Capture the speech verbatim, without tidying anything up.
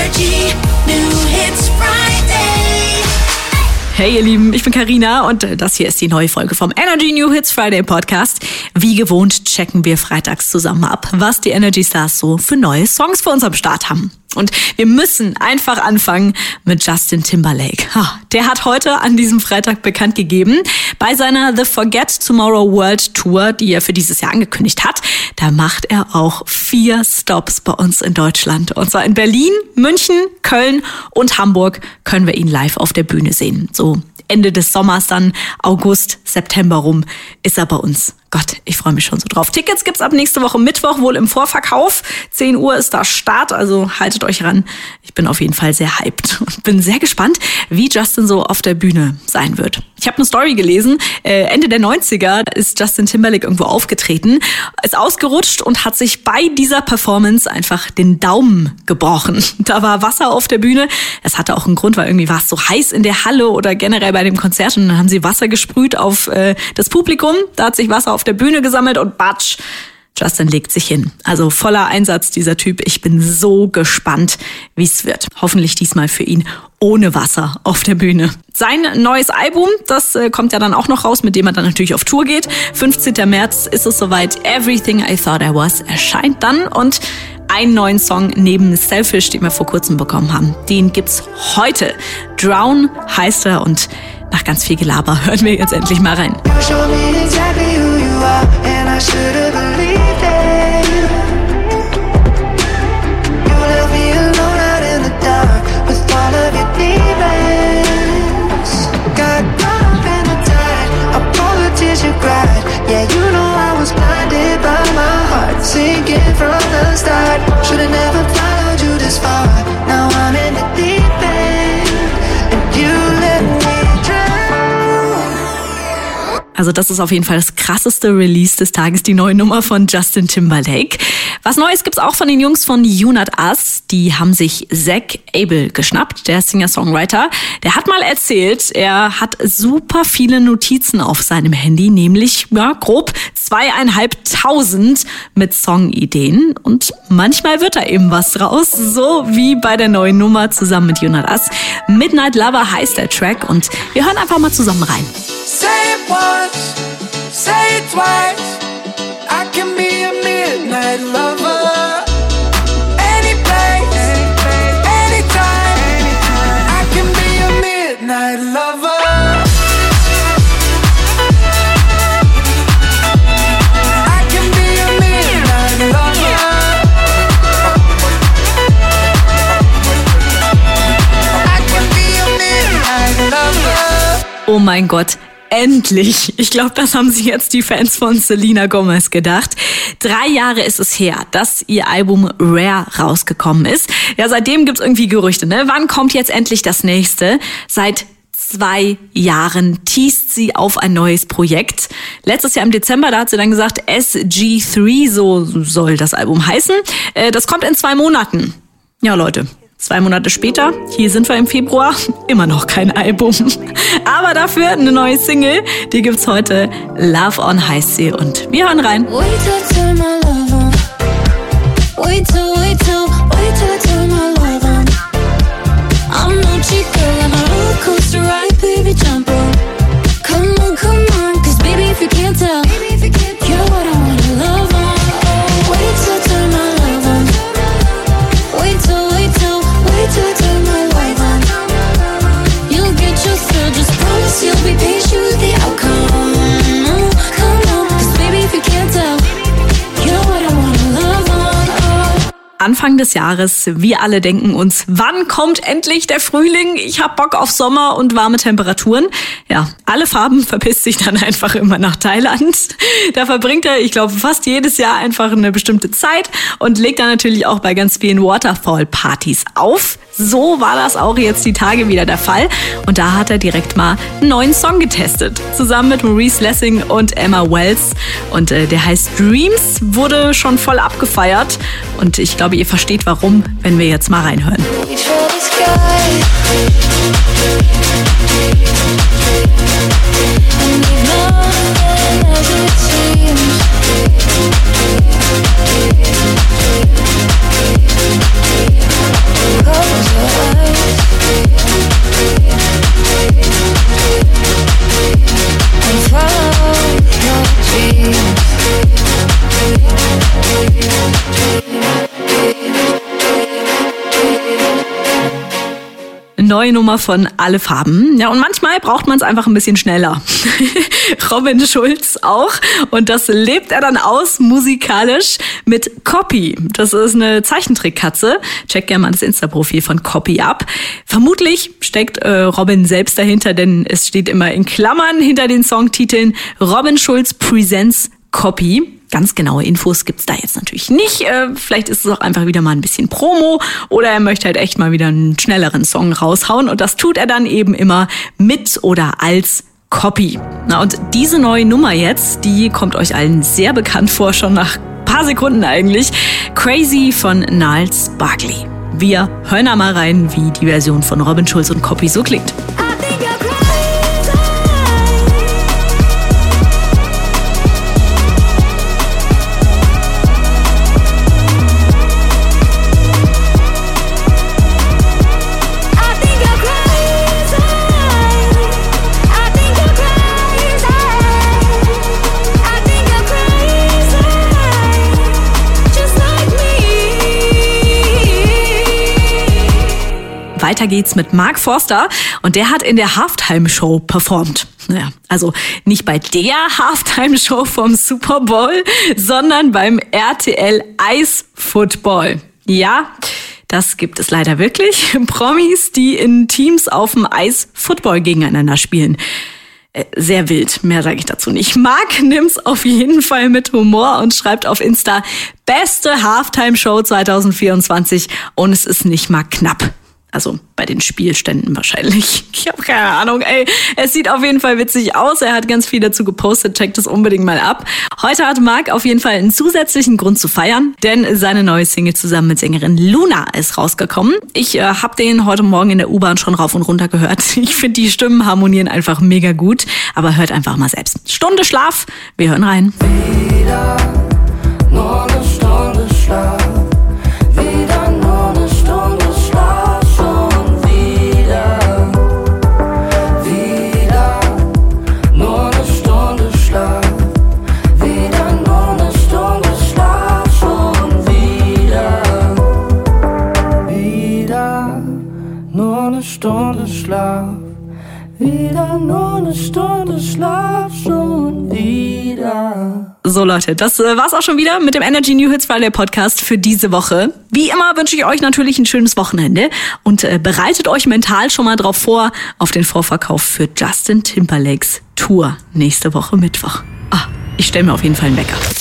Energy New Hits Friday. Hey ihr Lieben, ich bin Carina und das hier ist die neue Folge vom Energy New Hits Friday Podcast. Wie gewohnt checken wir freitags zusammen ab, was die Energy Stars so für neue Songs für uns am Start haben. Und wir müssen einfach anfangen mit Justin Timberlake. Der hat heute an diesem Freitag bekannt gegeben, bei seiner The Forget Tomorrow World Tour, die er für dieses Jahr angekündigt hat, da macht er auch vier Stops bei uns in Deutschland. Und zwar in Berlin, München, Köln und Hamburg können wir ihn live auf der Bühne sehen. So Ende des Sommers dann, August, September rum, ist er bei uns. Gott, ich freue mich schon so drauf. Tickets gibt's ab nächste Woche Mittwoch wohl im Vorverkauf. zehn Uhr ist da Start, also haltet euch ran. Ich bin auf jeden Fall sehr hyped und bin sehr gespannt, wie Justin so auf der Bühne sein wird. Ich habe eine Story gelesen, äh, Ende der neunziger ist Justin Timberlake irgendwo aufgetreten, ist ausgerutscht und hat sich bei dieser Performance einfach den Daumen gebrochen. Da war Wasser auf der Bühne. Es hatte auch einen Grund, weil irgendwie war es so heiß in der Halle oder generell bei dem Konzert und dann haben sie Wasser gesprüht auf äh, das Publikum. Da hat sich Wasser auf der Bühne gesammelt und batsch, Justin legt sich hin. Also voller Einsatz dieser Typ. Ich bin so gespannt, wie es wird. Hoffentlich diesmal für ihn ohne Wasser auf der Bühne. Sein neues Album, das äh, kommt ja dann auch noch raus, mit dem er dann natürlich auf Tour geht. fünfzehnten März ist es soweit. Everything I Thought I Was erscheint dann und einen neuen Song neben Selfish, den wir vor kurzem bekommen haben. Den gibt's heute. Drown heißt er und nach ganz viel Gelaber hören wir jetzt endlich mal rein. Also das ist auf jeden Fall das krasseste Release des Tages, die neue Nummer von Justin Timberlake. Was Neues gibt's auch von den Jungs von You Not Us. Die haben sich Zach Abel geschnappt, der Singer-Songwriter. Der hat mal erzählt, er hat super viele Notizen auf seinem Handy, nämlich ja, grob zweieinhalbtausend mit Songideen. Und manchmal wird da eben was draus, so wie bei der neuen Nummer zusammen mit You Not Us. Midnight Lover heißt der Track und wir hören einfach mal zusammen rein. Say it once, say it twice. I can be a midnight lover. Any place, anytime. I can be a midnight lover. I can be a midnight lover. I can be a midnight lover. Oh mein Gott. Endlich! Ich glaube, das haben sich jetzt die Fans von Selena Gomez gedacht. Drei Jahre ist es her, dass ihr Album Rare rausgekommen ist. Ja, seitdem gibt's irgendwie Gerüchte, ne? Wann kommt jetzt endlich das nächste? Seit zwei Jahren teast sie auf ein neues Projekt. Letztes Jahr im Dezember, da hat sie dann gesagt, S G drei, so soll das Album heißen. Das kommt in zwei Monaten. Ja, Leute. Zwei Monate später, hier sind wir im Februar, immer noch kein Album. Aber dafür eine neue Single, die gibt's heute. Love On heißt sie und wir hören rein. Anfang des Jahres, wir alle denken uns, wann kommt endlich der Frühling? Ich hab Bock auf Sommer und warme Temperaturen. Ja, alle Farben verpisst sich dann einfach immer nach Thailand. Da verbringt er, ich glaube, fast jedes Jahr einfach eine bestimmte Zeit und legt dann natürlich auch bei ganz vielen Waterfall-Partys auf. So war das auch jetzt die Tage wieder der Fall. Und da hat er direkt mal einen neuen Song getestet. Zusammen mit Maurice Lessing und Emma Wells. Und äh, der heißt Dreams, wurde schon voll abgefeiert. Und ich glaube, ihr versteht warum, wenn wir jetzt mal reinhören. Close neue Nummer von Alle Farben. Ja, und manchmal braucht man es einfach ein bisschen schneller. Robin Schulz auch. Und das lebt er dann aus musikalisch mit Copy. Das ist eine Zeichentrickkatze. Check gerne mal das Insta-Profil von Copy ab. Vermutlich steckt äh, Robin selbst dahinter, denn es steht immer in Klammern hinter den Songtiteln Robin Schulz Presents Copy. Ganz genaue Infos gibt's da jetzt natürlich nicht. Äh, vielleicht ist es auch einfach wieder mal ein bisschen Promo oder er möchte halt echt mal wieder einen schnelleren Song raushauen. Und das tut er dann eben immer mit oder als Copy. Na, und diese neue Nummer jetzt, die kommt euch allen sehr bekannt vor, schon nach ein paar Sekunden eigentlich. Crazy von Gnarls Barkley. Wir hören da mal rein, wie die Version von Robin Schulz und Copy so klingt. Weiter geht's mit Mark Forster und der hat in der Halftime-Show performt. Naja, also nicht bei der Halftime-Show vom Super Bowl, sondern beim R T L Ice Football. Ja, das gibt es leider wirklich. Promis, die in Teams auf dem Ice Football gegeneinander spielen. Sehr wild, mehr sage ich dazu nicht. Mark nimmt's auf jeden Fall mit Humor und schreibt auf Insta, beste Halftime-Show zwanzig vierundzwanzig und es ist nicht mal knapp. Also bei den Spielständen wahrscheinlich. Ich habe keine Ahnung, ey. Es sieht auf jeden Fall witzig aus. Er hat ganz viel dazu gepostet. Checkt es unbedingt mal ab. Heute hat Mark auf jeden Fall einen zusätzlichen Grund zu feiern, denn seine neue Single zusammen mit Sängerin Luna ist rausgekommen. Ich äh, habe den heute Morgen in der U-Bahn schon rauf und runter gehört. Ich finde, die Stimmen harmonieren einfach mega gut. Aber hört einfach mal selbst. Stunde Schlaf. Wir hören rein. Wieder nur eine Stunde Schlaf. Wieder nur eine Stunde Schlaf. Stunde Schlaf, wieder nur eine Stunde Schlaf, schon wieder. So Leute, das äh, war's auch schon wieder mit dem Energy New Hits Friday Podcast für diese Woche. Wie immer wünsche ich euch natürlich ein schönes Wochenende und äh, bereitet euch mental schon mal drauf vor auf den Vorverkauf für Justin Timberlakes Tour nächste Woche Mittwoch. Ah, ich stelle mir auf jeden Fall einen Wecker.